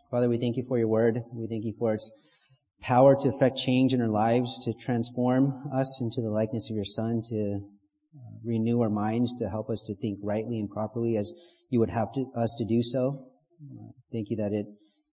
Father, we thank you for your word. We thank you for its power to affect change in our lives, to transform us into the likeness of your Son, to renew our minds, to help us to think rightly and properly as you would have us to do so. Thank you that it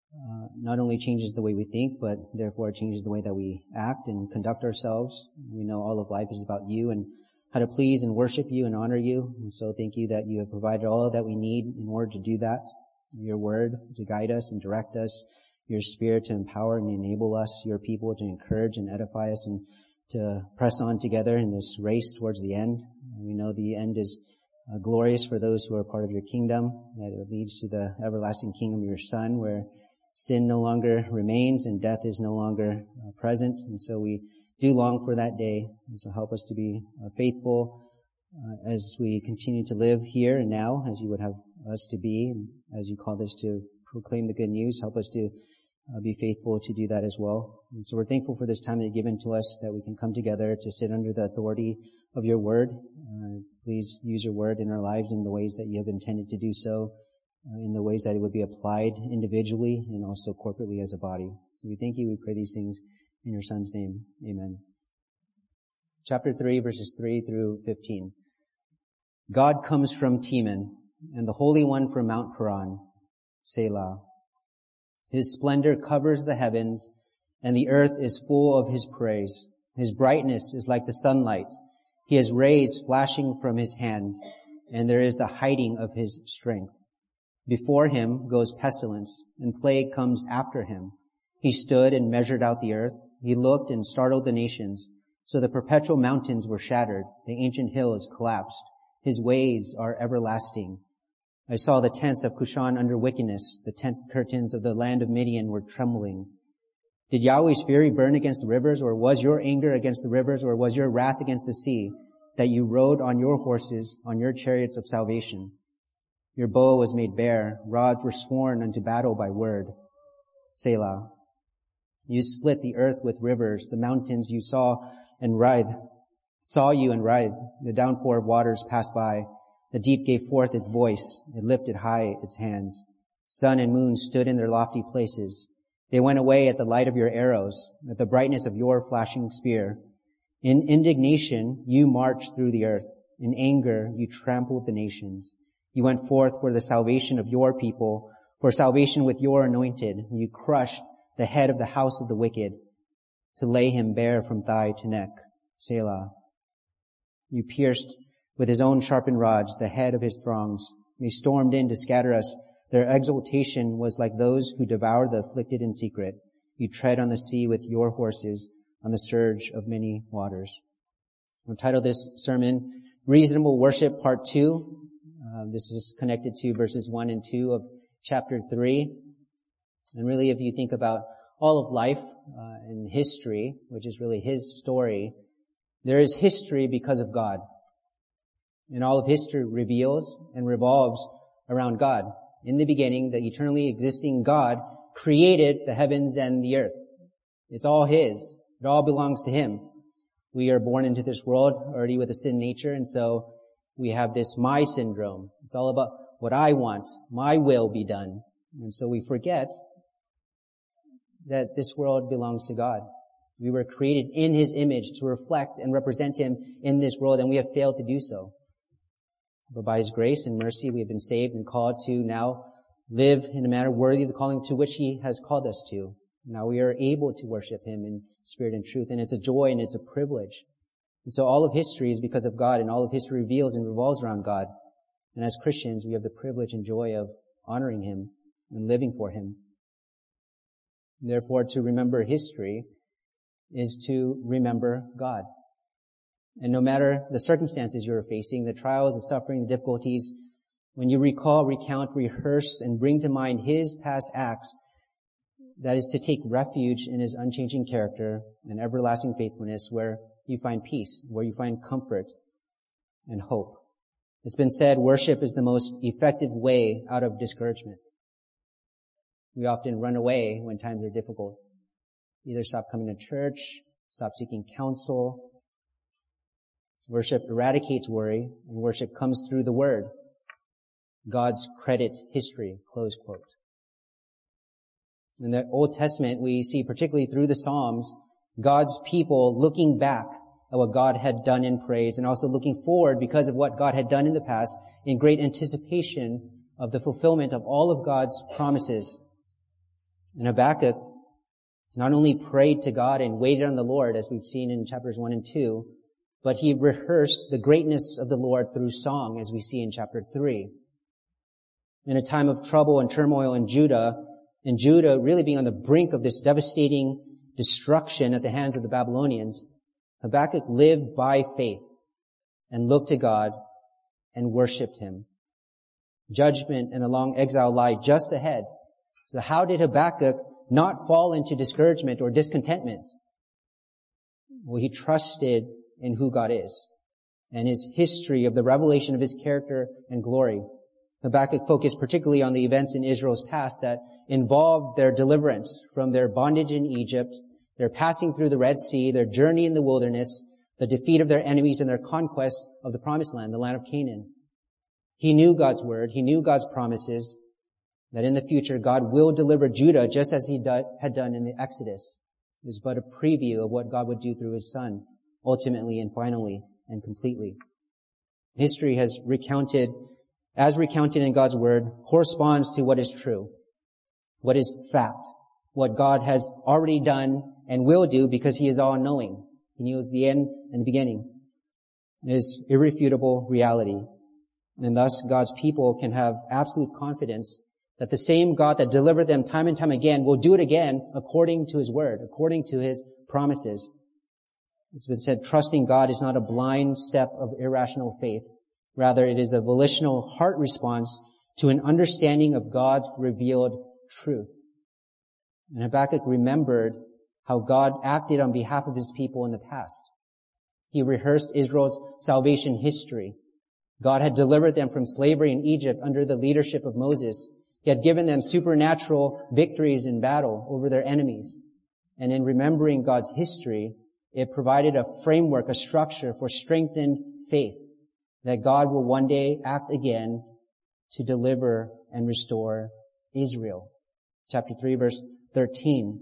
not only changes the way we think, but therefore it changes the way that we act and conduct ourselves. We know all of life is about you and how to please and worship you and honor you. And so thank you that you have provided all that we need in order to do that. Your word to guide us and direct us, your spirit to empower and enable us, your people to encourage and edify us and to press on together in this race towards the end. We know the end is glorious for those who are part of your kingdom, that it leads to the everlasting kingdom of your Son, where sin no longer remains and death is no longer present. And so we do long for that day. And so help us to be faithful as we continue to live here and now, as you would have us to be, and as you called us to proclaim the good news. Help us to be faithful to do that as well. And so we're thankful for this time that you've given to us, that we can come together to sit under the authority of your word. Please use your word in our lives in the ways that you have intended to do so, in the ways that it would be applied individually and also corporately as a body. So we thank you. We pray these things in your Son's name. Amen. Chapter 3, verses 3 through 15. God comes from Teman, and the Holy One from Mount Paran. Selah. His splendor covers the heavens, and the earth is full of his praise. His brightness is like the sunlight. He has rays flashing from his hand, and there is the hiding of his strength. Before him goes pestilence, and plague comes after him. He stood and measured out the earth. He looked and startled the nations. So the perpetual mountains were shattered. The ancient hills collapsed. His ways are everlasting. I saw the tents of Cushan under wickedness. The tent curtains of the land of Midian were trembling. Did Yahweh's fury burn against the rivers, or was your anger against the rivers, or was your wrath against the sea, that you rode on your horses, on your chariots of salvation? Your bow was made bare. Rods were sworn unto battle by word. Selah. You split the earth with rivers. The mountains you saw you and writhed. The downpour of waters passed by. The deep gave forth its voice. It lifted high its hands. Sun and moon stood in their lofty places. They went away at the light of your arrows, at the brightness of your flashing spear. In indignation, you marched through the earth. In anger, you trampled the nations. You went forth for the salvation of your people, for salvation with your anointed. You crushed the head of the house of the wicked, to lay him bare from thigh to neck. Selah. You pierced with his own sharpened rods the head of his throngs. They stormed in to scatter us. Their exultation was like those who devour the afflicted in secret. You tread on the sea with your horses, on the surge of many waters. I've titled this sermon, Reasonable Worship, Part 2. This is connected to verses 1 and 2 of chapter 3. And really, if you think about all of life and history, which is really his story, there is history because of God. And all of history reveals and revolves around God. In the beginning, the eternally existing God created the heavens and the earth. It's all his. It all belongs to him. We are born into this world already with a sin nature, and so we have this my syndrome. It's all about what I want, my will be done. And so we forget that this world belongs to God. We were created in his image to reflect and represent him in this world, and we have failed to do so. But by his grace and mercy, we have been saved and called to now live in a manner worthy of the calling to which he has called us to. Now we are able to worship him in spirit and truth, and it's a joy and it's a privilege. And so all of history is because of God, and all of history reveals and revolves around God. And as Christians, we have the privilege and joy of honoring him and living for him. Therefore, to remember history is to remember God. And no matter the circumstances you're facing, the trials, the suffering, the difficulties, when you recall, recount, rehearse, and bring to mind his past acts, that is to take refuge in his unchanging character and everlasting faithfulness, where you find peace, where you find comfort and hope. It's been said worship is the most effective way out of discouragement. We often run away when times are difficult. Either stop coming to church, stop seeking counsel. Worship eradicates worry, and worship comes through the word. God's credit history, close quote. In the Old Testament, we see particularly through the Psalms, God's people looking back at what God had done in praise and also looking forward because of what God had done in the past in great anticipation of the fulfillment of all of God's promises. And Habakkuk not only prayed to God and waited on the Lord, as we've seen in chapters 1 and 2, but he rehearsed the greatness of the Lord through song, as we see in chapter 3. In a time of trouble and turmoil in Judah, and Judah really being on the brink of this devastating destruction at the hands of the Babylonians, Habakkuk lived by faith and looked to God and worshiped him. Judgment and a long exile lie just ahead. So how did Habakkuk not fall into discouragement or discontentment? Well, he trusted in who God is and his history of the revelation of his character and glory. Habakkuk focused particularly on the events in Israel's past that involved their deliverance from their bondage in Egypt, their passing through the Red Sea, their journey in the wilderness, the defeat of their enemies, and their conquest of the Promised Land, the land of Canaan. He knew God's word. He knew God's promises that in the future God will deliver Judah just as he had done in the Exodus. It was but a preview of what God would do through his Son, ultimately and finally and completely. History has recounted in God's word, corresponds to what is true, what is fact, what God has already done and will do because he is all-knowing. He knows the end and the beginning. It is irrefutable reality. And thus God's people can have absolute confidence that the same God that delivered them time and time again will do it again according to his word, according to his promises. It's been said, trusting God is not a blind step of irrational faith. Rather, it is a volitional heart response to an understanding of God's revealed truth. And Habakkuk remembered how God acted on behalf of his people in the past. He rehearsed Israel's salvation history. God had delivered them from slavery in Egypt under the leadership of Moses. He had given them supernatural victories in battle over their enemies. And in remembering God's history, it provided a framework, a structure for strengthened faith that God will one day act again to deliver and restore Israel. Chapter 3, verse 13.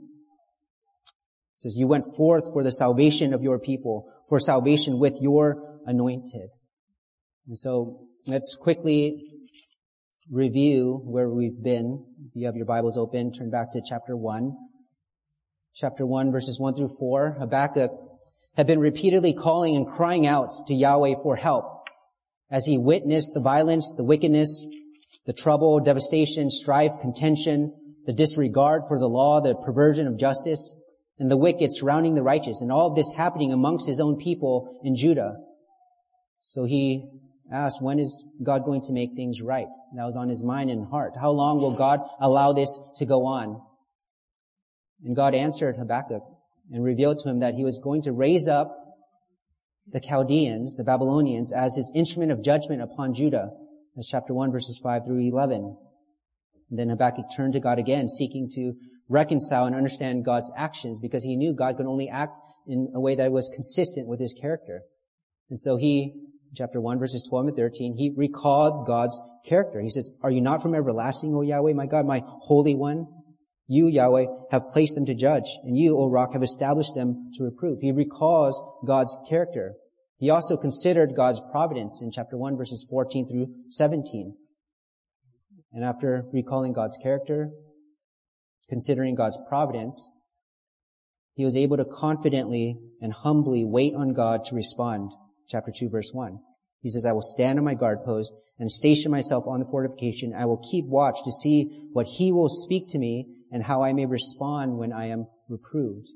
It says, "You went forth for the salvation of your people, for salvation with your anointed." And so let's quickly review where we've been. If you have your Bibles open, turn back to chapter 1. Chapter 1, verses 1 through 4. Habakkuk had been repeatedly calling and crying out to Yahweh for help as he witnessed the violence, the wickedness, the trouble, devastation, strife, contention, the disregard for the law, the perversion of justice, and the wicked surrounding the righteous, and all of this happening amongst his own people in Judah. So he asked, when is God going to make things right? That was on his mind and heart. How long will God allow this to go on? And God answered Habakkuk and revealed to him that he was going to raise up the Chaldeans, the Babylonians, as his instrument of judgment upon Judah. That's chapter 1, verses 5 through 11. And then Habakkuk turned to God again, seeking to reconcile and understand God's actions, because he knew God could only act in a way that was consistent with his character. And so chapter 1, verses 12 and 13, he recalled God's character. He says, "Are you not from everlasting, O Yahweh, my God, my Holy One? You, Yahweh, have placed them to judge, and you, O Rock, have established them to reprove." He recalls God's character. He also considered God's providence in chapter 1, verses 14 through 17. And after recalling God's character, considering God's providence, he was able to confidently and humbly wait on God to respond. Chapter 2, verse 1. He says, "I will stand on my guard post and station myself on the fortification. I will keep watch to see what he will speak to me and how I may respond when I am reproved."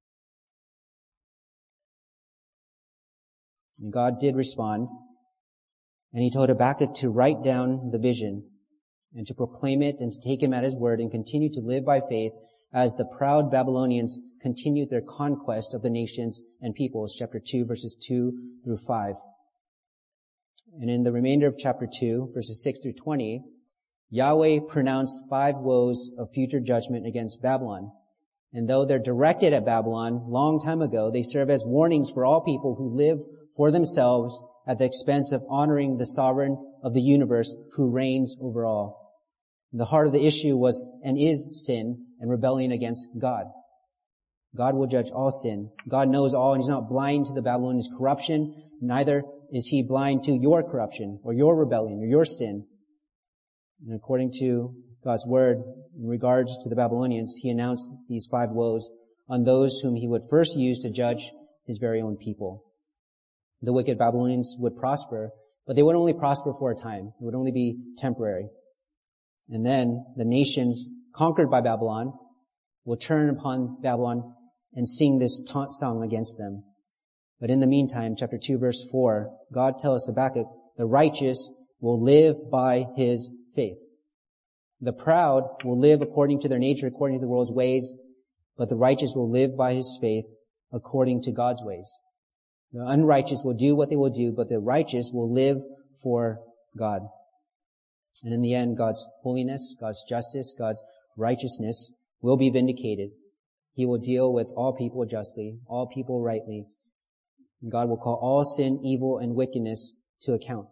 And God did respond, and he told Habakkuk to write down the vision and to proclaim it and to take him at his word and continue to live by faith as the proud Babylonians continued their conquest of the nations and peoples. Chapter 2, verses 2 through 5. And in the remainder of chapter 2, verses 6 through 20, Yahweh pronounced 5 woes of future judgment against Babylon. And though they're directed at Babylon long time ago, they serve as warnings for all people who live for themselves at the expense of honoring the sovereign of the universe who reigns over all. The heart of the issue was and is sin, and rebelling against God. God will judge all sin. God knows all, and he's not blind to the Babylonians' corruption. Neither is he blind to your corruption or your rebellion or your sin. And according to God's word, in regards to the Babylonians, he announced these 5 woes on those whom he would first use to judge his very own people. The wicked Babylonians would prosper, but they would only prosper for a time. It would only be temporary. And then the nations conquered by Babylon will turn upon Babylon and sing this taunt song against them. But in the meantime, chapter 2, verse 4, God tells Habakkuk, the righteous will live by his faith. The proud will live according to their nature, according to the world's ways, but the righteous will live by his faith according to God's ways. The unrighteous will do what they will do, but the righteous will live for God. And in the end, God's holiness, God's justice, God's righteousness will be vindicated. He will deal with all people justly, all people rightly. And God will call all sin, evil, and wickedness to account.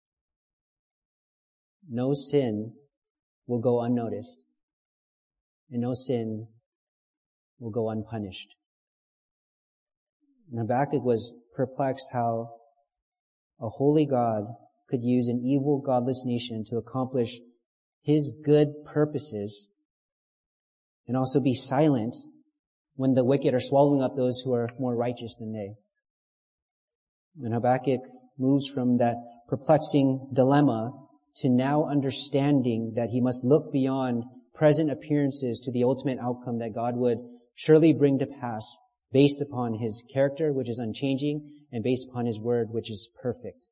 No sin will go unnoticed, and no sin will go unpunished. And Habakkuk was perplexed how a holy God could use an evil, godless nation to accomplish his good purposes and also be silent when the wicked are swallowing up those who are more righteous than they. And Habakkuk moves from that perplexing dilemma to now understanding that he must look beyond present appearances to the ultimate outcome that God would surely bring to pass based upon his character, which is unchanging, and based upon his word, which is perfect.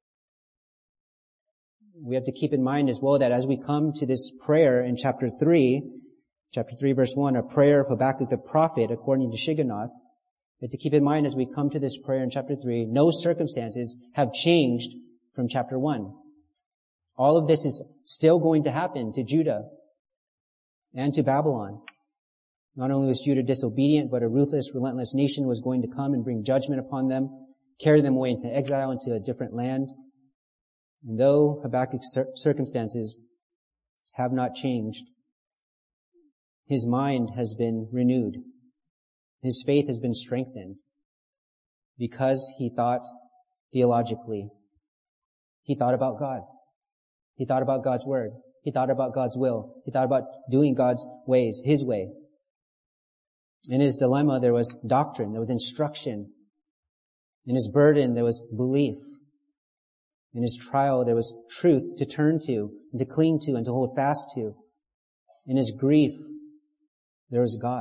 We have to keep in mind as well that as we come to this prayer in chapter 3 verse 1, a prayer of Habakkuk the prophet according to Shigionoth, we have to keep in mind as we come to this prayer in chapter 3, no circumstances have changed from chapter 1. All of this is still going to happen to Judah and to Babylon. Not only was Judah disobedient, but a ruthless, relentless nation was going to come and bring judgment upon them, carry them away into exile, into a different land. And though Habakkuk's circumstances have not changed, his mind has been renewed. His faith has been strengthened because he thought theologically. He thought about God. He thought about God's word. He thought about God's will. He thought about doing God's ways, his way. In his dilemma, there was doctrine, there was instruction. In his burden, there was belief. In his trial, there was truth to turn to, and to cling to, and to hold fast to. In his grief, there was God.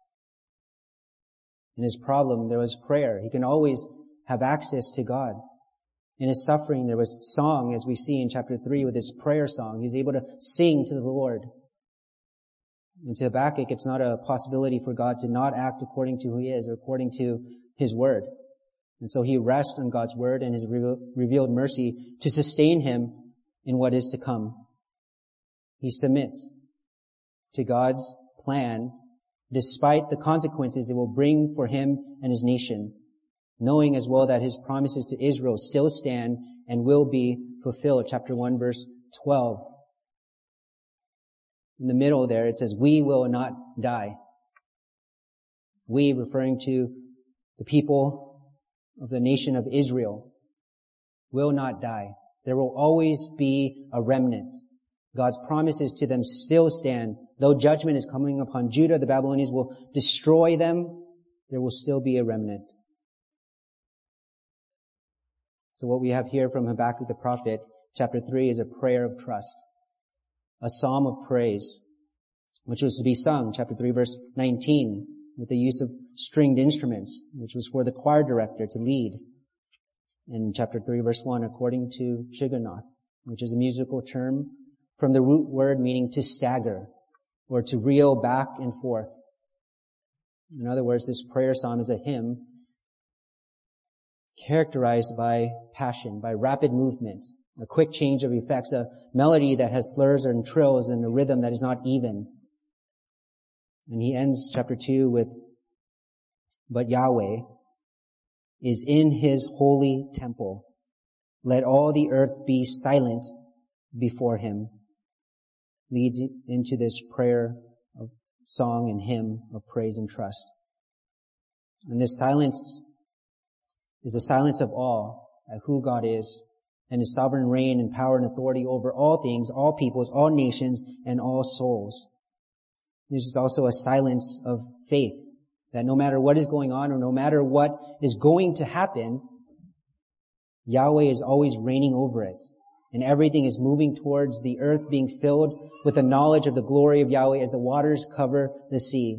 In his problem, there was prayer. He can always have access to God. In his suffering, there was song, as we see in chapter 3 with his prayer song. He's able to sing to the Lord. And to Habakkuk, it's not a possibility for God to not act according to who he is or according to his word. And so he rests on God's word and his revealed mercy to sustain him in what is to come. He submits to God's plan despite the consequences it will bring for him and his nation, knowing as well that his promises to Israel still stand and will be fulfilled. Chapter 1, verse 12. In the middle there, it says, we will not die. We, referring to the people of the nation of Israel, will not die. There will always be a remnant. God's promises to them still stand. Though judgment is coming upon Judah, the Babylonians will destroy them. There will still be a remnant. So what we have here from Habakkuk the prophet, chapter 3, is a prayer of trust. A psalm of praise, which was to be sung, chapter 3, verse 19, with the use of stringed instruments, which was for the choir director to lead. In chapter 3, verse 1, according to Shigionoth, which is a musical term from the root word meaning to stagger or to reel back and forth. In other words, this prayer psalm is a hymn characterized by passion, by rapid movement, a quick change of effects, a melody that has slurs and trills and a rhythm that is not even. And he ends chapter 2 with, but Yahweh is in his holy temple. Let all the earth be silent before him. Leads into this prayer of song and hymn of praise and trust. And this silence is a silence of awe at who God is and His sovereign reign and power and authority over all things, all peoples, all nations, and all souls. This is also a silence of faith, that no matter what is going on or no matter what is going to happen, Yahweh is always reigning over it. And everything is moving towards the earth being filled with the knowledge of the glory of Yahweh as the waters cover the sea.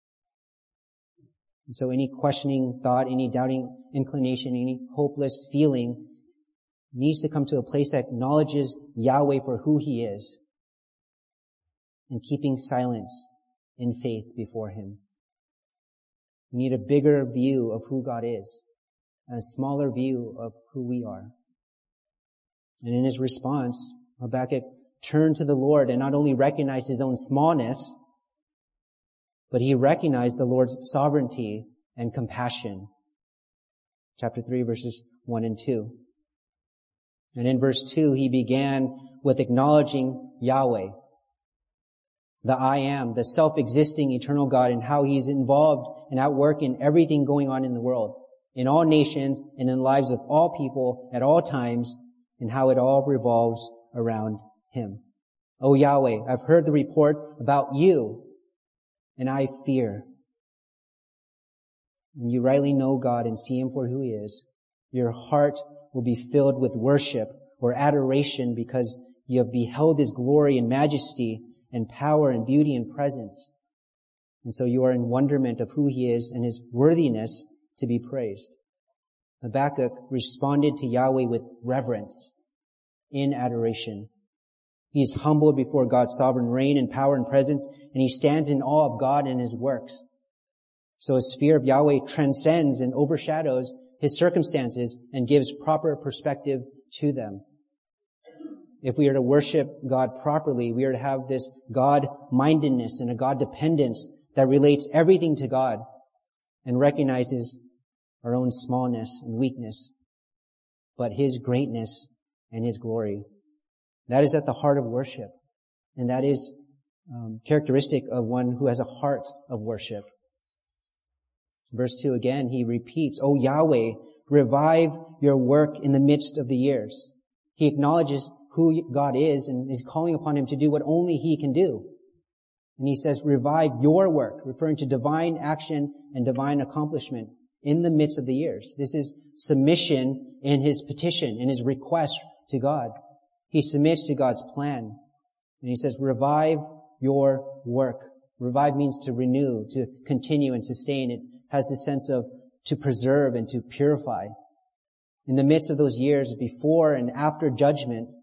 And so any questioning thought, any doubting inclination, any hopeless feeling needs to come to a place that acknowledges Yahweh for who He is and keeping silence in faith before Him. We need a bigger view of who God is and a smaller view of who we are. And in his response, Habakkuk turned to the Lord and not only recognized his own smallness, but he recognized the Lord's sovereignty and compassion. Chapter 3, verses 1 and 2. And in verse 2, he began with acknowledging Yahweh, the I Am, the self-existing eternal God, and how He's involved and at work in everything going on in the world, in all nations and in the lives of all people at all times, and how it all revolves around Him. O Yahweh, I've heard the report about You, and I fear. When you rightly know God and see Him for who He is, your heart will be filled with worship or adoration because you have beheld His glory and majesty and power and beauty and presence. And so you are in wonderment of who He is and His worthiness to be praised. Habakkuk responded to Yahweh with reverence in adoration. He is humbled before God's sovereign reign and power and presence, and he stands in awe of God and His works. So his fear of Yahweh transcends and overshadows his circumstances and gives proper perspective to them. If we are to worship God properly, we are to have this God-mindedness and a God-dependence that relates everything to God and recognizes our own smallness and weakness, but His greatness and His glory. That is at the heart of worship, and that is characteristic of one who has a heart of worship. Verse 2 again, he repeats, O Yahweh, revive Your work in the midst of the years. He acknowledges who God is and is calling upon Him to do what only He can do. And he says, revive Your work, referring to divine action and divine accomplishment in the midst of the years. This is submission in his petition, in his request to God. He submits to God's plan. And he says, revive Your work. Revive means to renew, to continue and sustain. It has this sense of to preserve and to purify. In the midst of those years, before and after judgment,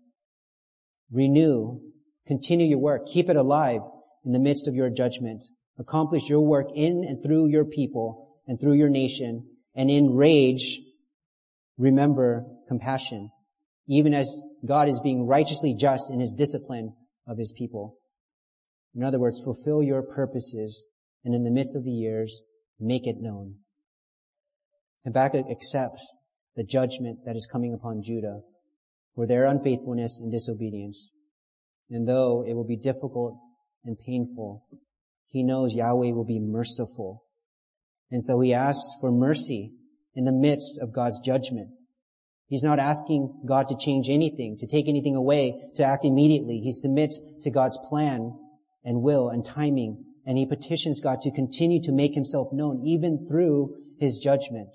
renew, continue your work, keep it alive in the midst of your judgment. Accomplish your work in and through your people and through your nation. And in rage, remember compassion, even as God is being righteously just in His discipline of His people. In other words, fulfill your purposes, and in the midst of the years, make it known. Habakkuk accepts the judgment that is coming upon Judah for their unfaithfulness and disobedience. And though it will be difficult and painful, he knows Yahweh will be merciful. And so he asks for mercy in the midst of God's judgment. He's not asking God to change anything, to take anything away, to act immediately. He submits to God's plan and will and timing, and he petitions God to continue to make Himself known even through His judgment.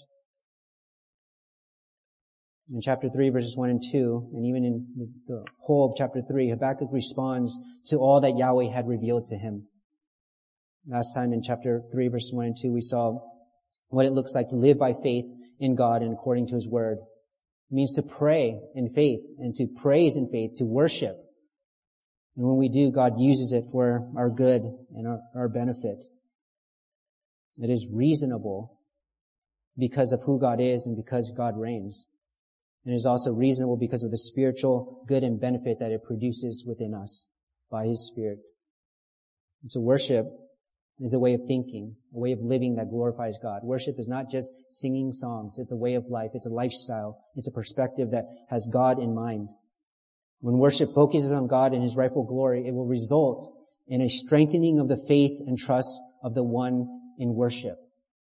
In chapter 3, verses 1 and 2, and even in the whole of chapter 3, Habakkuk responds to all that Yahweh had revealed to him. Last time in chapter 3, verses 1 and 2, we saw what it looks like to live by faith in God and according to His Word. It means to pray in faith and to praise in faith, to worship. And when we do, God uses it for our good and our benefit. It is reasonable because of who God is and because God reigns. And it is also reasonable because of the spiritual good and benefit that it produces within us by His Spirit. And so worship is a way of thinking, a way of living that glorifies God. Worship is not just singing songs. It's a way of life. It's a lifestyle. It's a perspective that has God in mind. When worship focuses on God and His rightful glory, it will result and a strengthening of the faith and trust of the one in worship.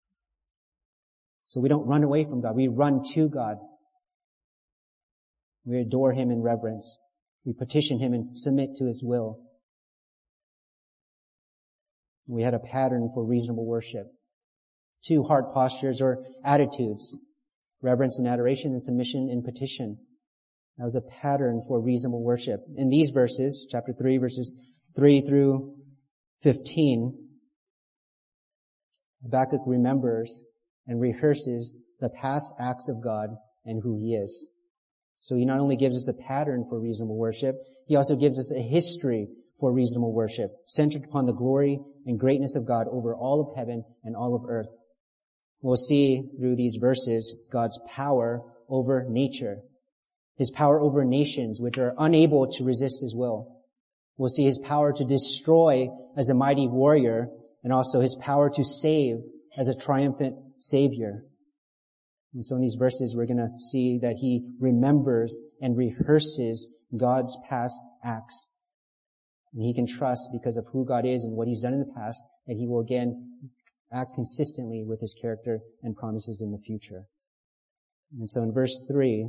So we don't run away from God. We run to God. We adore Him in reverence. We petition Him and submit to His will. We had a pattern for reasonable worship. 2 heart postures or attitudes. Reverence and adoration, and submission and petition. That was a pattern for reasonable worship. In these verses, chapter 3, verses 3 through 15, Habakkuk remembers and rehearses the past acts of God and who He is. So he not only gives us a pattern for reasonable worship, he also gives us a history for reasonable worship, centered upon the glory and greatness of God over all of heaven and all of earth. We'll see through these verses God's power over nature, His power over nations which are unable to resist His will. We'll see His power to destroy as a mighty warrior, and also His power to save as a triumphant Savior. And so in these verses, we're going to see that He remembers and rehearses God's past acts. And he can trust, because of who God is and what He's done in the past, that He will again act consistently with His character and promises in the future. And so in verse 3,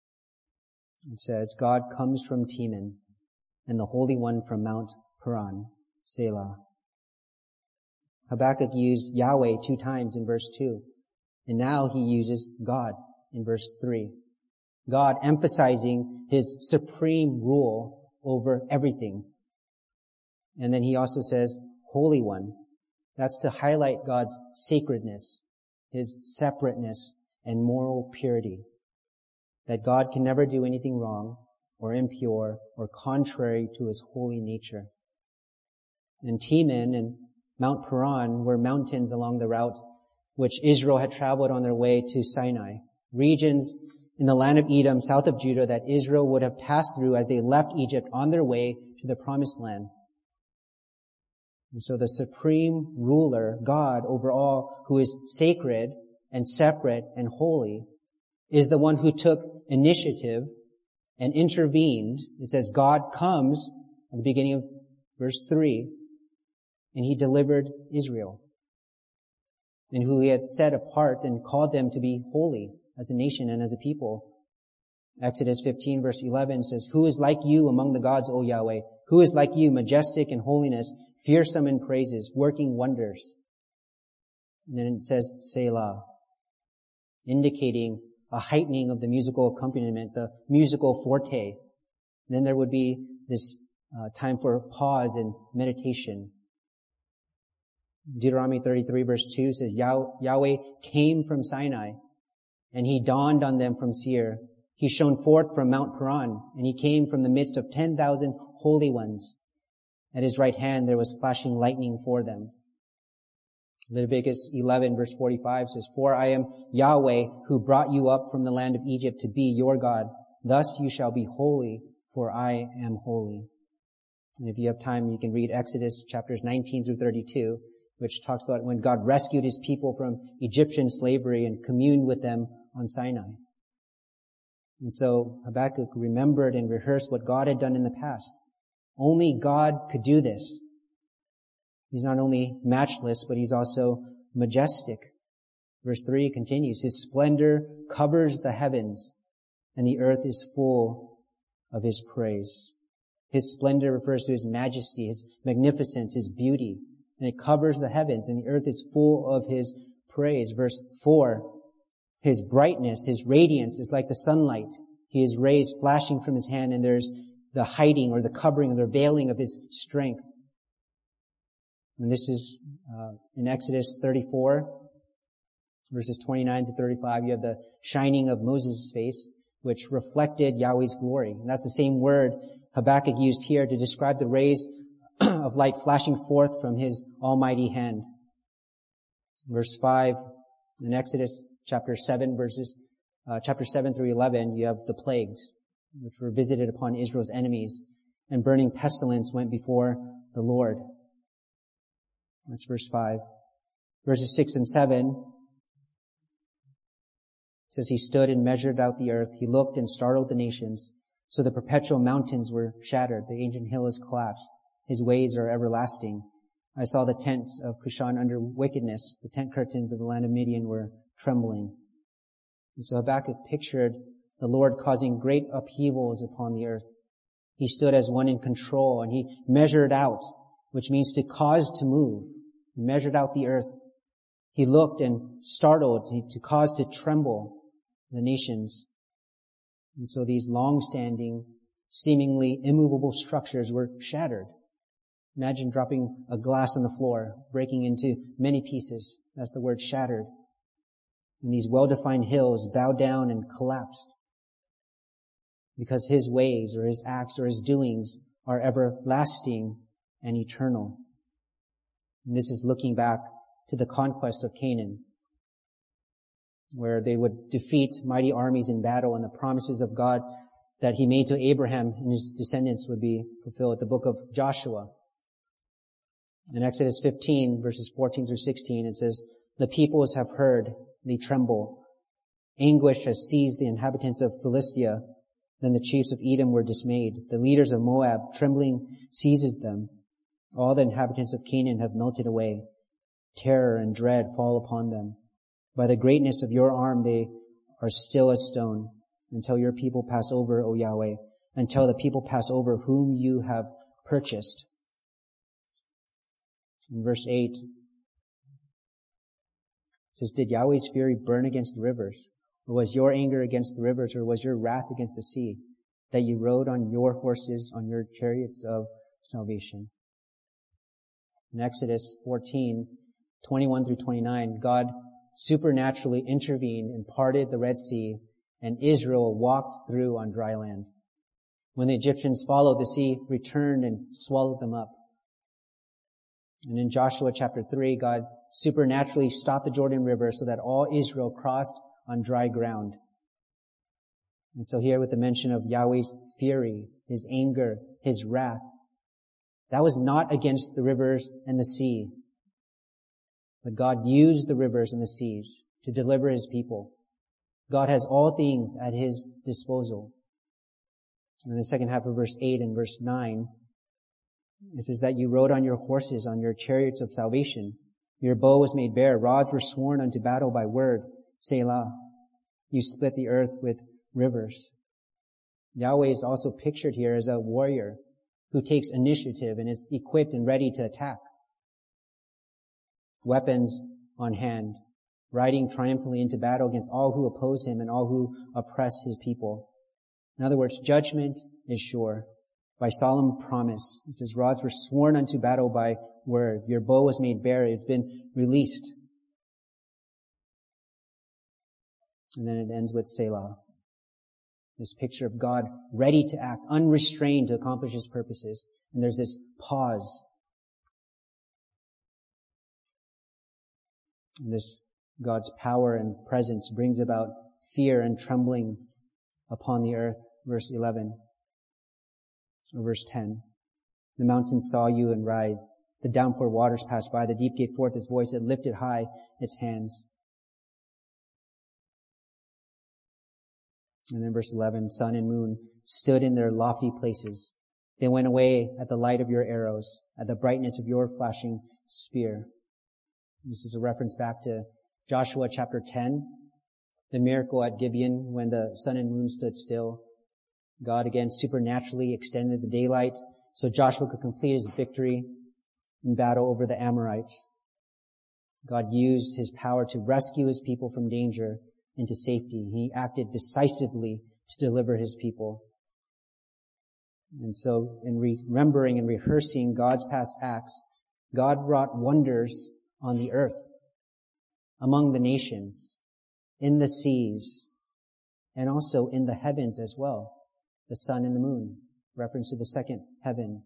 it says, God comes from Teman, and the Holy One from Mount Paran, Selah. Habakkuk used Yahweh 2 times in verse 2. And now he uses God in verse 3. God emphasizing His supreme rule over everything. And then he also says, Holy One. That's to highlight God's sacredness, His separateness, and moral purity. That God can never do anything wrong or impure or contrary to His holy nature. And Teman and Mount Paran were mountains along the route which Israel had traveled on their way to Sinai, regions in the land of Edom, south of Judah, that Israel would have passed through as they left Egypt on their way to the promised land. And so the supreme ruler, God over all, who is sacred and separate and holy, is the one who took initiative and intervened. It says God comes at the beginning of verse 3, and He delivered Israel, and who He had set apart and called them to be holy as a nation and as a people. Exodus 15 verse 11 says, Who is like you among the gods, O Yahweh? Who is like you, majestic in holiness, fearsome in praises, working wonders? And then it says Selah, indicating a heightening of the musical accompaniment, the musical forte. And then there would be this time for pause and meditation. Deuteronomy 33 verse 2 says, Yahweh came from Sinai, and He dawned on them from Seir. He shone forth from Mount Paran, and He came from the midst of 10,000 holy ones. At His right hand there was flashing lightning for them. Leviticus 11 verse 45 says, For I am Yahweh who brought you up from the land of Egypt to be your God. Thus you shall be holy, for I am holy. And if you have time, you can read Exodus chapters 19 through 32, which talks about when God rescued His people from Egyptian slavery and communed with them on Sinai. And so Habakkuk remembered and rehearsed what God had done in the past. Only God could do this. He's not only matchless, but He's also majestic. Verse 3 continues, His splendor covers the heavens, and the earth is full of His praise. His splendor refers to His majesty, His magnificence, His beauty. And it covers the heavens, and the earth is full of His praise. Verse 4, His brightness, His radiance is like the sunlight. He is rays flashing from His hand, and there's the hiding or the covering or the veiling of His strength. And this is in Exodus 34, verses 29 to 35. You have the shining of Moses' face, which reflected Yahweh's glory. And that's the same word Habakkuk used here to describe the rays of light flashing forth from His almighty hand. Verse 5, in Exodus chapter 7 through 11, you have the plagues, which were visited upon Israel's enemies, and burning pestilence went before the Lord. That's verse 5. Verses 6 and 7 says, He stood and measured out the earth. He looked and startled the nations. So the perpetual mountains were shattered. The ancient hill is collapsed. His ways are everlasting. I saw the tents of Cushan under wickedness. The tent curtains of the land of Midian were trembling. And so Habakkuk pictured the Lord causing great upheavals upon the earth. He stood as one in control, and he measured out, which means to cause to move. He measured out the earth. He looked and startled to cause to tremble the nations. And so these long-standing, seemingly immovable structures were shattered. Imagine dropping a glass on the floor, breaking into many pieces. That's the word shattered. And these well-defined hills bowed down and collapsed. Because His ways or His acts or His doings are everlasting and eternal. And this is looking back to the conquest of Canaan, where they would defeat mighty armies in battle, and the promises of God that He made to Abraham and his descendants would be fulfilled. The book of Joshua. In Exodus 15, verses 14 through 16, it says, "The peoples have heard, they tremble. Anguish has seized the inhabitants of Philistia. Then the chiefs of Edom were dismayed. The leaders of Moab, trembling, seizes them. All the inhabitants of Canaan have melted away. Terror and dread fall upon them. By the greatness of your arm they are still as stone, until your people pass over, O Yahweh, until the people pass over whom you have purchased." In verse 8, it says, "Did Yahweh's fury burn against the rivers? Or was your anger against the rivers? Or was your wrath against the sea, that you rode on your horses, on your chariots of salvation?" In Exodus 14, 21 through 29, God supernaturally intervened and parted the Red Sea, and Israel walked through on dry land. When the Egyptians followed, the sea returned and swallowed them up. And in Joshua chapter 3, God supernaturally stopped the Jordan River so that all Israel crossed on dry ground. And so here with the mention of Yahweh's fury, His anger, His wrath, that was not against the rivers and the sea. But God used the rivers and the seas to deliver His people. God has all things at His disposal. And in the second half of verse 8 and verse 9, it says that you rode on your horses, on your chariots of salvation. Your bow was made bare. Rods were sworn unto battle by word. Selah. You split the earth with rivers. Yahweh is also pictured here as a warrior who takes initiative and is equipped and ready to attack. Weapons on hand, riding triumphantly into battle against all who oppose Him and all who oppress His people. In other words, judgment is sure. By solemn promise. It says, rods were sworn unto battle by word. Your bow was made bare. It's been released. And then it ends with Selah. This picture of God ready to act, unrestrained to accomplish His purposes. And there's this pause. And this God's power and presence brings about fear and trembling upon the earth. Verse 11. Or verse 10. The mountains saw you and writhed. The downpour waters passed by. The deep gave forth its voice. It lifted high its hands. And then verse 11, sun and moon stood in their lofty places. They went away at the light of your arrows, at the brightness of your flashing spear. This is a reference back to Joshua chapter 10, the miracle at Gibeon when the sun and moon stood still. God again supernaturally extended the daylight so Joshua could complete his victory in battle over the Amorites. God used His power to rescue His people from danger into safety. He acted decisively to deliver His people. And so in remembering and rehearsing God's past acts, God wrought wonders on the earth, among the nations, in the seas, and also in the heavens as well. The sun and the moon, reference to the second heaven.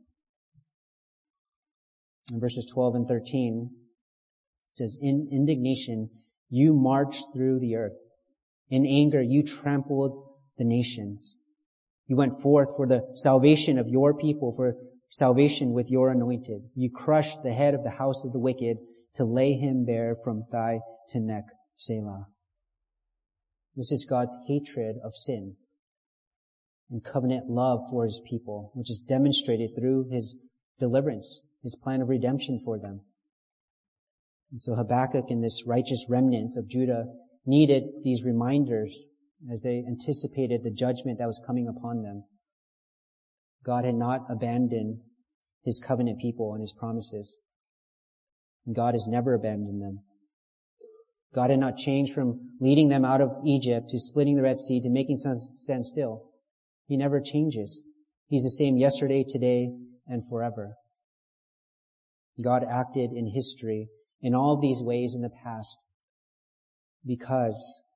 In verses 12 and 13, it says, in indignation, you marched through the earth. In anger, you trampled the nations. You went forth for the salvation of your people, for salvation with your anointed. You crushed the head of the house of the wicked to lay him bare from thigh to neck. Selah. This is God's hatred of sin and covenant love for His people, which is demonstrated through His deliverance, his plan of redemption for them. And so Habakkuk and this righteous remnant of Judah needed these reminders as they anticipated the judgment that was coming upon them. God had not abandoned his covenant people and his promises. And God has never abandoned them. God had not changed from leading them out of Egypt to splitting the Red Sea to making sun stand still. He never changes. He's the same yesterday, today, and forever. God acted in history in all of these ways in the past because,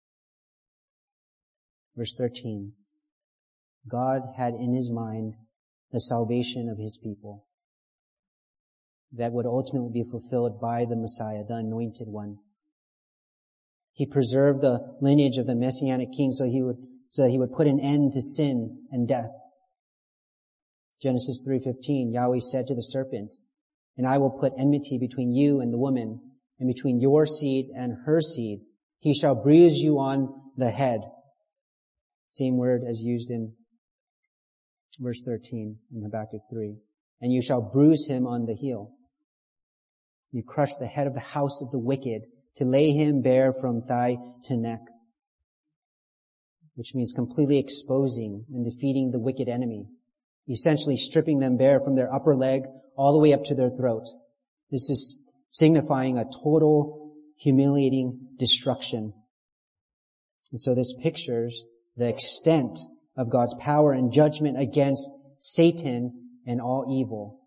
verse 13, God had in his mind the salvation of his people that would ultimately be fulfilled by the Messiah, the Anointed One. He preserved the lineage of the Messianic King so that he would put an end to sin and death. Genesis 3:15, Yahweh said to the serpent, "And I will put enmity between you and the woman, and between your seed and her seed. He shall bruise you on the head." Same word as used in verse 13 in Habakkuk 3. "And you shall bruise him on the heel. You crush the head of the house of the wicked, to lay him bare from thigh to neck." Which means completely exposing and defeating the wicked enemy, essentially stripping them bare from their upper leg all the way up to their throat. This is signifying a total, humiliating destruction. And so this pictures the extent of God's power and judgment against Satan and all evil.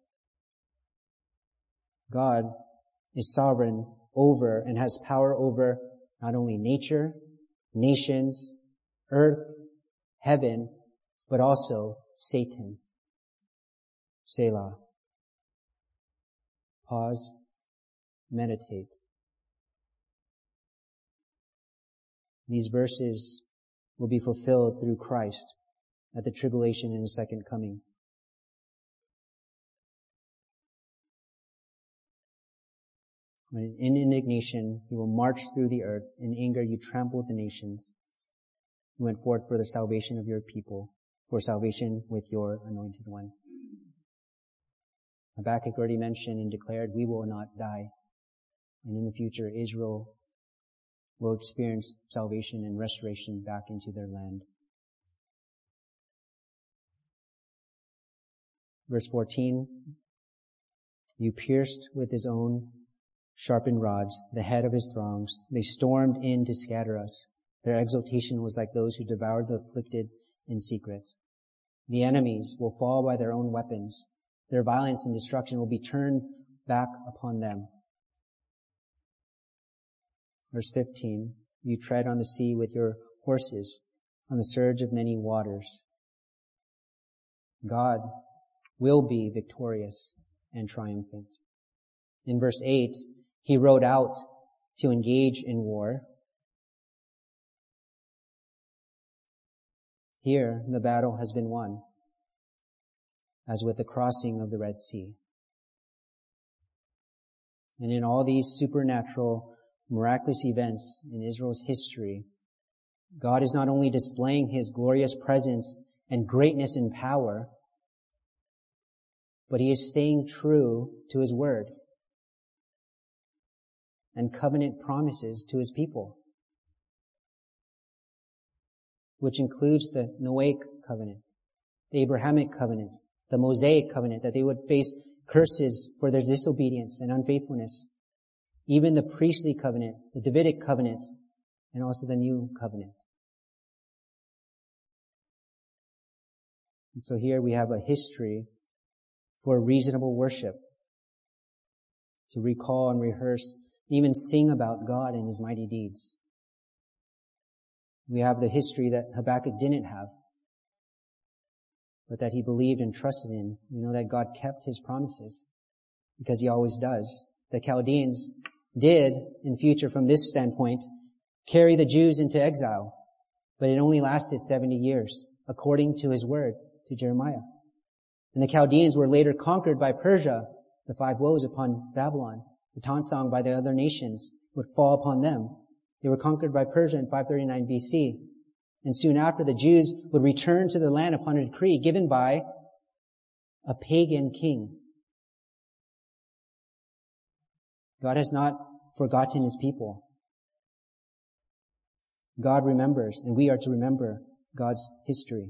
God is sovereign over and has power over not only nature, nations, earth, heaven, but also Satan. Selah. Pause. Meditate. These verses will be fulfilled through Christ at the tribulation and his second coming. When in indignation he will march through the earth. In anger you trample the nations. You went forth for the salvation of your people, for salvation with your Anointed One. Habakkuk already mentioned and declared, we will not die. And in the future, Israel will experience salvation and restoration back into their land. Verse 14, you pierced with his own sharpened rods the head of his throngs. They stormed in to scatter us. Their exultation was like those who devoured the afflicted in secret. The enemies will fall by their own weapons. Their violence and destruction will be turned back upon them. Verse 15, you tread on the sea with your horses, on the surge of many waters. God will be victorious and triumphant. In verse 8, he rode out to engage in war. Here, the battle has been won, as with the crossing of the Red Sea. And in all these supernatural, miraculous events in Israel's history, God is not only displaying his glorious presence and greatness and power, but he is staying true to his word and covenant promises to his people, which includes the Noahic covenant, the Abrahamic covenant, the Mosaic covenant, that they would face curses for their disobedience and unfaithfulness, even the priestly covenant, the Davidic covenant, and also the new covenant. And so here we have a history for reasonable worship, to recall and rehearse, even sing about God and his mighty deeds. We have the history that Habakkuk didn't have, but that he believed and trusted in. We know that God kept his promises, because he always does. The Chaldeans did, in future from this standpoint, carry the Jews into exile, but it only lasted 70 years, according to his word to Jeremiah. And the Chaldeans were later conquered by Persia, the 5 woes upon Babylon. The taunt song by the other nations would fall upon them. They were conquered by Persia in 539 BC. And soon after, the Jews would return to their land upon a decree given by a pagan king, God has not forgotten his people. God remembers, and we are to remember God's history.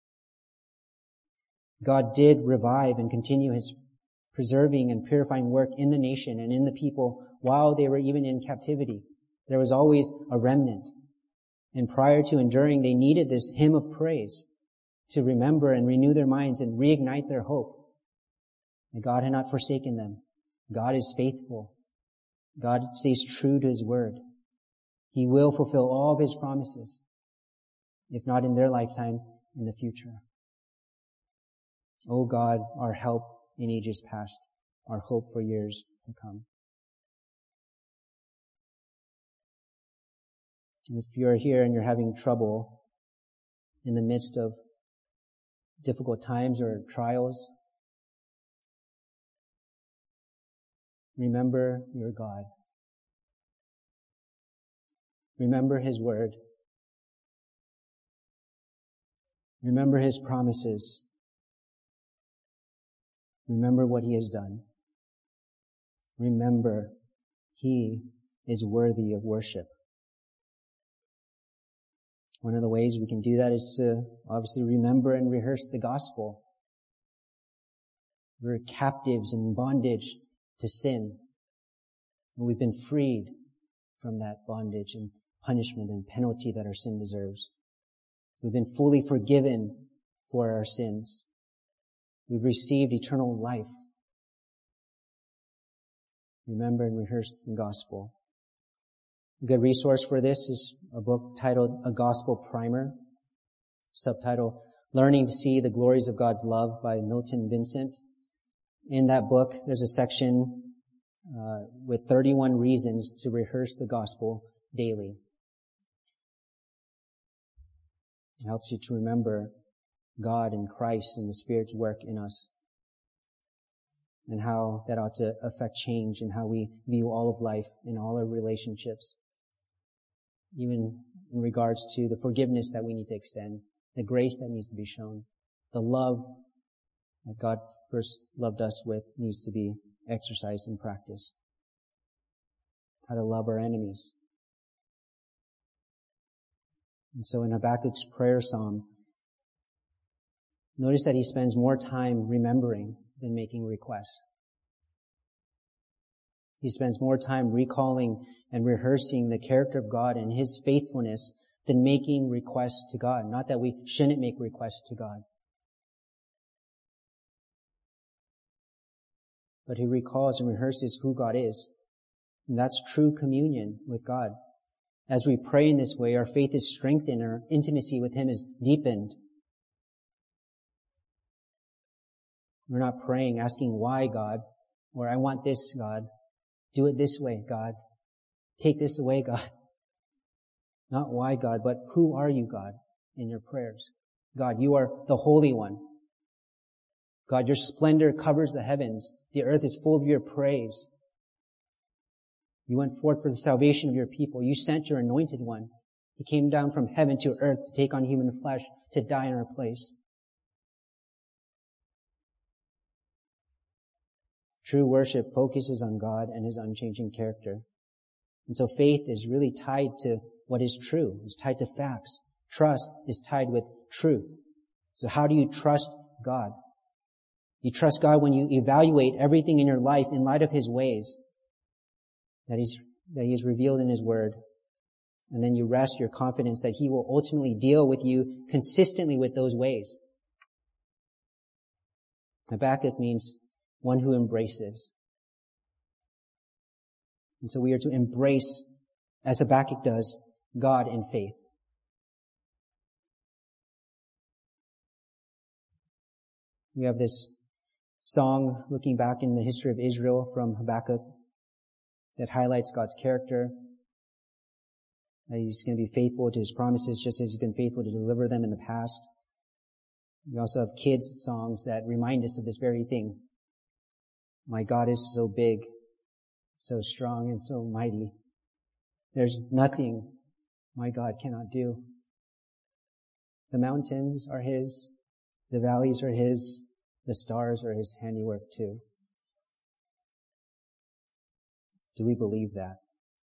God did revive and continue his preserving and purifying work in the nation and in the people while they were even in captivity. There was always a remnant. And prior to enduring, they needed this hymn of praise to remember and renew their minds and reignite their hope. And God had not forsaken them. God is faithful. God stays true to his word. He will fulfill all of his promises, if not in their lifetime, in the future. O God, our help in ages past, our hope for years to come. If you're here and you're having trouble in the midst of difficult times or trials, remember your God. Remember his word. Remember his promises. Remember what he has done. Remember he is worthy of worship. One of the ways we can do that is to obviously remember and rehearse the gospel. We're captives in bondage to sin. And we've been freed from that bondage and punishment and penalty that our sin deserves. We've been fully forgiven for our sins. We've received eternal life. Remember and rehearse the gospel. A good resource for this is a book titled A Gospel Primer, subtitle Learning to See the Glories of God's Love by Milton Vincent. In that book, there's a section with 31 reasons to rehearse the gospel daily. It helps you to remember God and Christ and the Spirit's work in us, and how that ought to affect change in how we view all of life in all our relationships, even in regards to the forgiveness that we need to extend, the grace that needs to be shown, the love that God first loved us with needs to be exercised in practice, how to love our enemies. And so in Habakkuk's prayer psalm, notice that he spends more time remembering than making requests. He spends more time recalling and rehearsing the character of God and his faithfulness than making requests to God. Not that we shouldn't make requests to God, but he recalls and rehearses who God is. And that's true communion with God. As we pray in this way, our faith is strengthened, our intimacy with him is deepened. We're not praying, asking why, God, or I want this, God. Do it this way, God. Take this away, God. Not why, God, but who are you, God, in your prayers? God, you are the Holy One. God, your splendor covers the heavens. The earth is full of your praise. You went forth for the salvation of your people. You sent your anointed one. He came down from heaven to earth to take on human flesh, to die in our place. True worship focuses on God and his unchanging character. And so faith is really tied to what is true. It's tied to facts. Trust is tied with truth. So how do you trust God? You trust God when you evaluate everything in your life in light of his ways that he has revealed in his word. And then you rest your confidence that he will ultimately deal with you consistently with those ways. Habakkuk means one who embraces. And so we are to embrace, as Habakkuk does, God in faith. We have this song looking back in the history of Israel from Habakkuk that highlights God's character, that he's going to be faithful to his promises just as he's been faithful to deliver them in the past. We also have kids' songs that remind us of this very thing. My God is so big, so strong, and so mighty. There's nothing my God cannot do. The mountains are his, the valleys are his, the stars are his handiwork too. Do we believe that?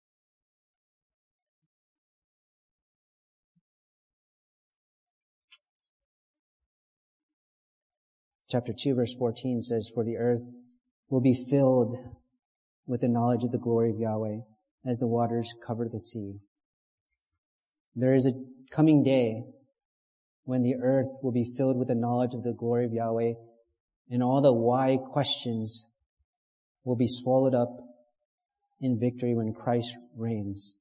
Chapter 2, verse 14 says, "For the earth will be filled with the knowledge of the glory of Yahweh as the waters cover the sea." There is a coming day when the earth will be filled with the knowledge of the glory of Yahweh, and all the why questions will be swallowed up in victory when Christ reigns.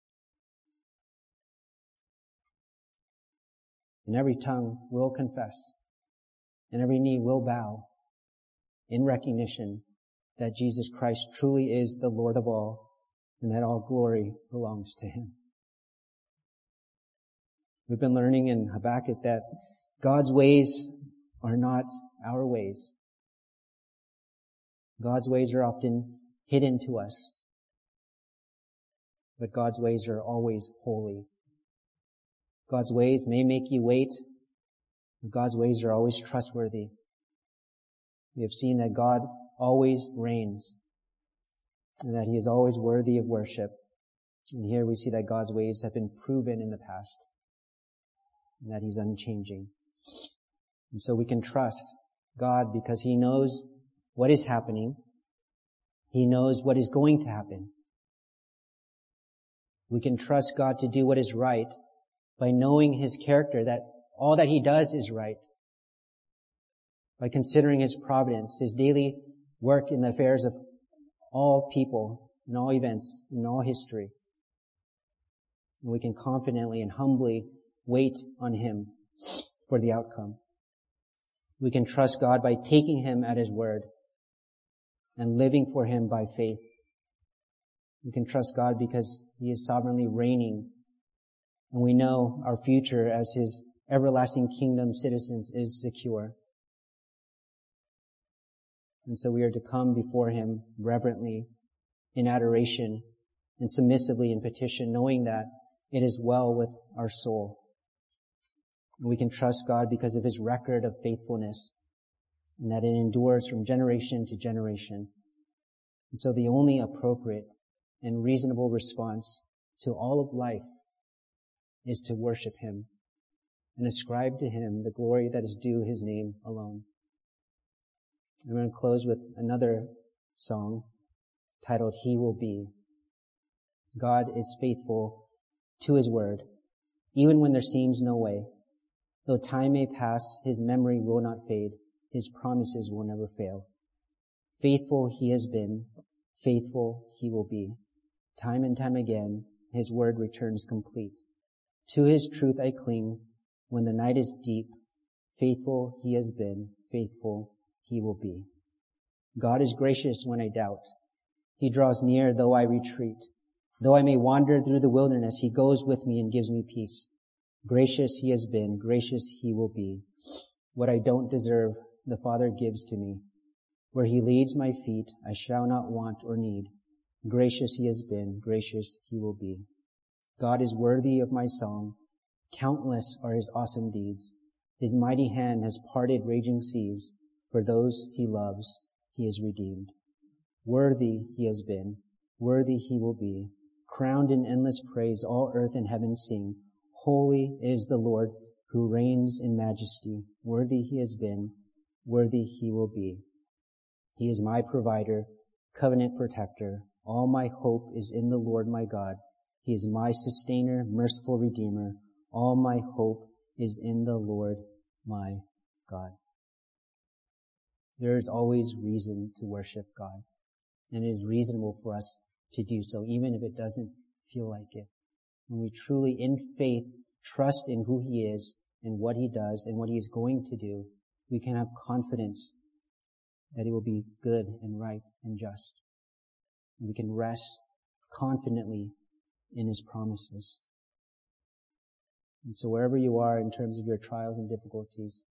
And every tongue will confess, and every knee will bow in recognition that Jesus Christ truly is the Lord of all, and that all glory belongs to Him. We've been learning in Habakkuk that God's ways are not our ways. God's ways are often hidden to us, but God's ways are always holy. God's ways may make you wait, but God's ways are always trustworthy. We have seen that God always reigns, and that He is always worthy of worship. And here we see that God's ways have been proven in the past, and that He's unchanging. And so we can trust God because He knows what is happening. He knows what is going to happen. We can trust God to do what is right by knowing His character, that all that He does is right. By considering His providence, His daily work in the affairs of all people, in all events, in all history. And we can confidently and humbly wait on Him for the outcome. We can trust God by taking Him at His word and living for Him by faith. We can trust God because He is sovereignly reigning, and we know our future as His everlasting kingdom citizens is secure. And so we are to come before Him reverently, in adoration, and submissively in petition, knowing that it is well with our soul. And we can trust God because of His record of faithfulness, and that it endures from generation to generation. And so the only appropriate and reasonable response to all of life is to worship Him and ascribe to Him the glory that is due His name alone. I'm going to close with another song titled, "He Will Be." God is faithful to His word, even when there seems no way. Though time may pass, His memory will not fade. His promises will never fail. Faithful He has been, faithful He will be. Time and time again, His word returns complete. To His truth I cling when the night is deep. Faithful He has been, faithful He will be. God is gracious when I doubt. He draws near though I retreat. Though I may wander through the wilderness, He goes with me and gives me peace. Gracious He has been, gracious He will be. What I don't deserve, the Father gives to me. Where He leads my feet, I shall not want or need. Gracious He has been, gracious He will be. God is worthy of my song. Countless are His awesome deeds. His mighty hand has parted raging seas. For those He loves, He is redeemed. Worthy He has been, worthy He will be. Crowned in endless praise, all earth and heaven sing. Holy is the Lord who reigns in majesty. Worthy He has been, worthy He will be. He is my provider, covenant protector. All my hope is in the Lord my God. He is my sustainer, merciful redeemer. All my hope is in the Lord my God. There is always reason to worship God, and it is reasonable for us to do so, even if it doesn't feel like it. When we truly, in faith, trust in who He is and what He does and what He is going to do, we can have confidence that it will be good and right and just. And we can rest confidently in His promises. And so wherever you are in terms of your trials and difficulties,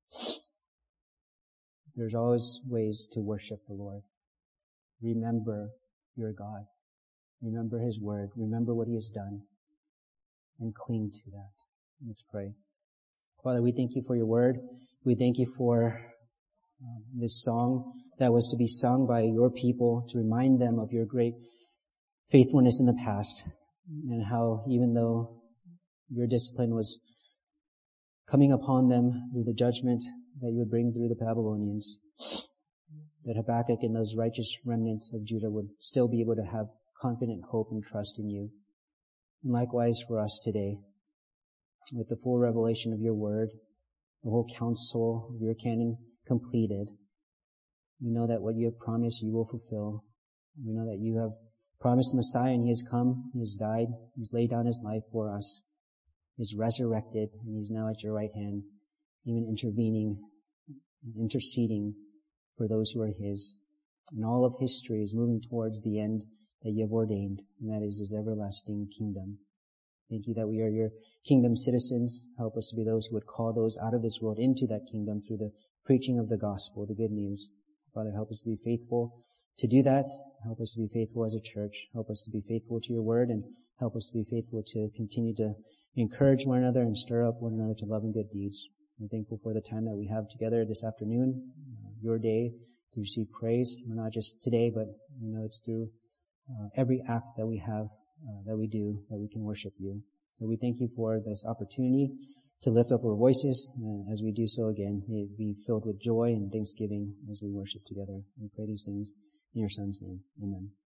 there's always ways to worship the Lord. Remember your God. Remember His word. Remember what He has done. And cling to that. Let's pray. Father, we thank You for Your word. We thank You for this song that was to be sung by Your people to remind them of Your great faithfulness in the past, and how even though your discipline was coming upon them through the judgment that you would bring through the Babylonians, that Habakkuk and those righteous remnants of Judah would still be able to have confident hope and trust in you. And likewise for us today, with the full revelation of your word, the whole counsel of your canon completed, we know that what you have promised you will fulfill. We know that you have promised the Messiah, and he has come, he has died, he's laid down his life for us, he's resurrected, and he's now at your right hand, even intervening, interceding for those who are his. And all of history is moving towards the end that you have ordained, and that is his everlasting kingdom. Thank you that we are your kingdom citizens. Help us to be those who would call those out of this world into that kingdom through the preaching of the gospel, the good news. Father, help us to be faithful to do that. Help us to be faithful as a church. Help us to be faithful to your word, and help us to be faithful to continue to encourage one another and stir up one another to love and good deeds. We're thankful for the time that we have together this afternoon, your day, to receive praise. Not just today, but it's through every act that we have, that we do, that we can worship you. So we thank you for this opportunity to lift up our voices. As we do so again, may it be filled with joy and thanksgiving as we worship together. We pray these things in your Son's name. Amen.